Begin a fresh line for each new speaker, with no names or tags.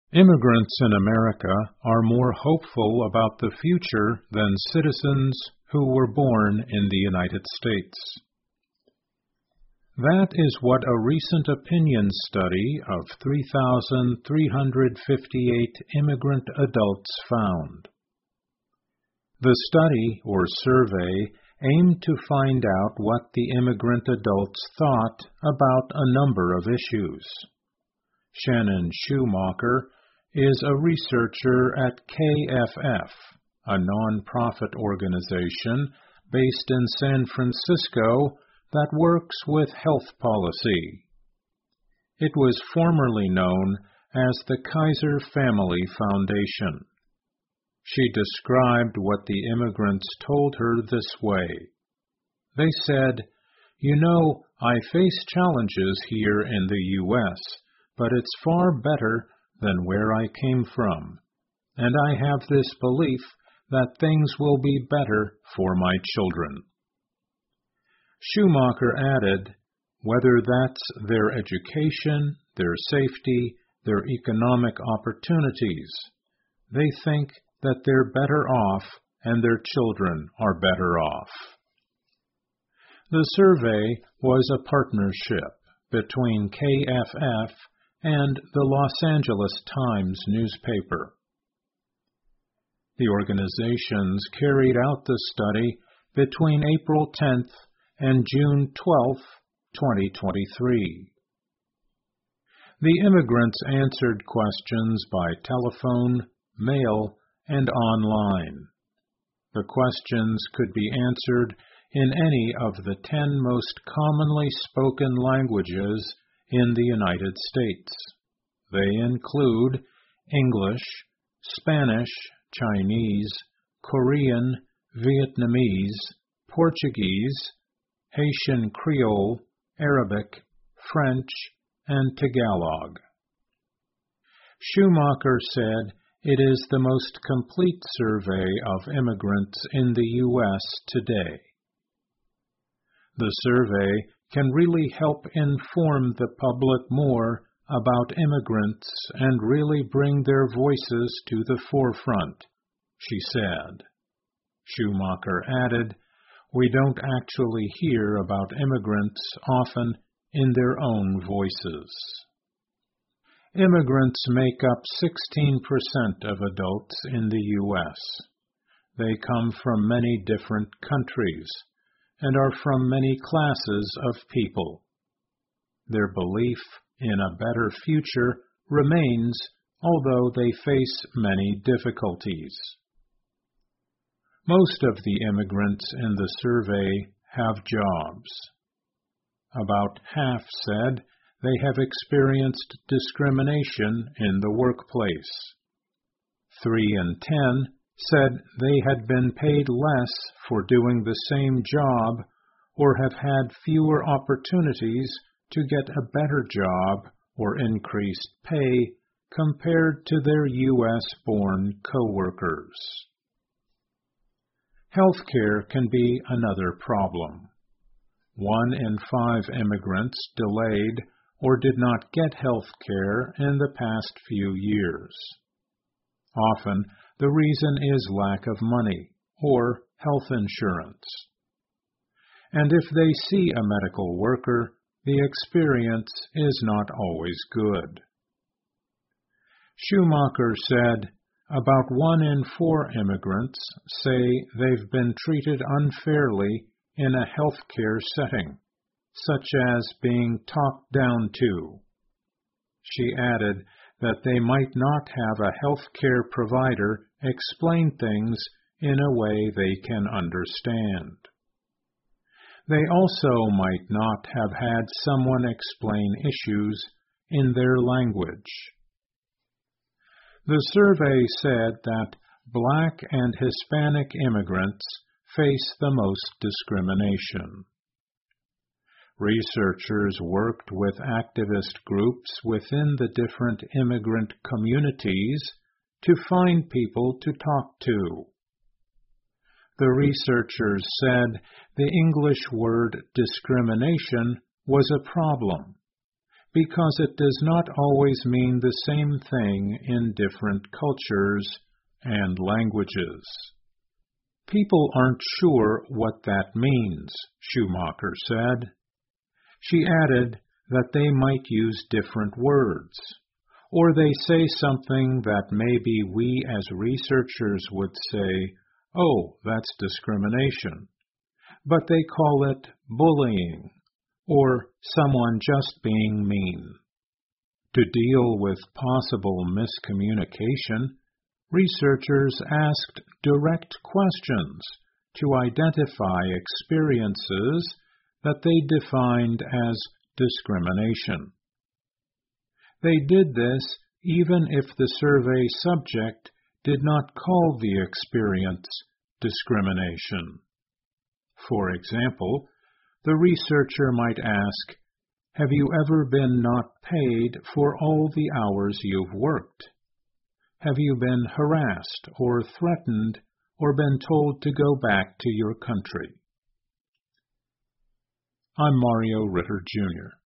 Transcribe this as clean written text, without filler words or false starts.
Immigrants in America are more hopeful about the future than citizens who were born in the United States. That is what a recent opinion study of 3,358 immigrant adults found. The study, or survey, aimed to find out what the immigrant adults thought about a number of issues. Shannon Schumacher is a researcher at KFF, a nonprofit organization based in San Francisco that works with health policy. It was formerly known as the Kaiser Family Foundation. She described what the immigrants told her this way. They said, "You know, I face challenges here in the U.S., but it's far better than where I came from, and I have this belief that things will be better for my children." Schumacher added, whether that's their education, their safety, their economic opportunities, they think that they're better off and their children are better off. The survey was a partnership between KFF and the Los Angeles Times newspaper. The organizations carried out the study between April 10th and June 12th, 2023. The immigrants answered questions by telephone, mail, and online. The questions could be answered in any of the 10 most commonly spoken languages in the United States. They include English, Spanish, Chinese, Korean, Vietnamese, Portuguese, Haitian Creole, Arabic, French, and Tagalog. Schumacher said it is the most complete survey of immigrants in the U.S. today. The survey can really help inform the public more about immigrants and really bring their voices to the forefront, she said. Schumacher added, "We don't actually hear about immigrants often in their own voices." Immigrants make up 16% of adults in the U.S. They come from many different countries and are from many classes of people. Their belief in a better future remains, although they face many difficulties. Most of the immigrants in the survey have jobs. About half said they have experienced discrimination in the workplace. 3 in 10 said they had been paid less for doing the same job or have had fewer opportunities to get a better job or increased pay compared to their U.S.-born coworkers. Healthcare can be another problem. 1 in 5 immigrants delayed or did not get health care in the past few years. Often, the reason is lack of money or health insurance. And if they see a medical worker, the experience is not always good. Schumacher said, about 1 in 4 immigrants say they've been treated unfairly in a healthcare setting, such as being talked down to. She added that they might not have a healthcare provider explain things in a way they can understand. They also might not have had someone explain issues in their language. The survey said that Black and Hispanic immigrants face the most discrimination. Researchers worked with activist groups within the different immigrant communities to find people to talk to. The researchers said the English word discrimination was a problem because it does not always mean the same thing in different cultures and languages. People aren't sure what that means, Schumacher said. She added that they might use different words, or they say something that maybe we as researchers would say, "Oh, that's discrimination," but they call it bullying, or someone just being mean. To deal with possible miscommunication, researchers asked direct questions to identify experiences that they defined as discrimination. They did this even if the survey subject did not call the experience discrimination. For example, the researcher might ask, "Have you ever been not paid for all the hours you've worked? Have you been harassed or threatened or been told to go back to your country?" I'm Mario Ritter, Jr.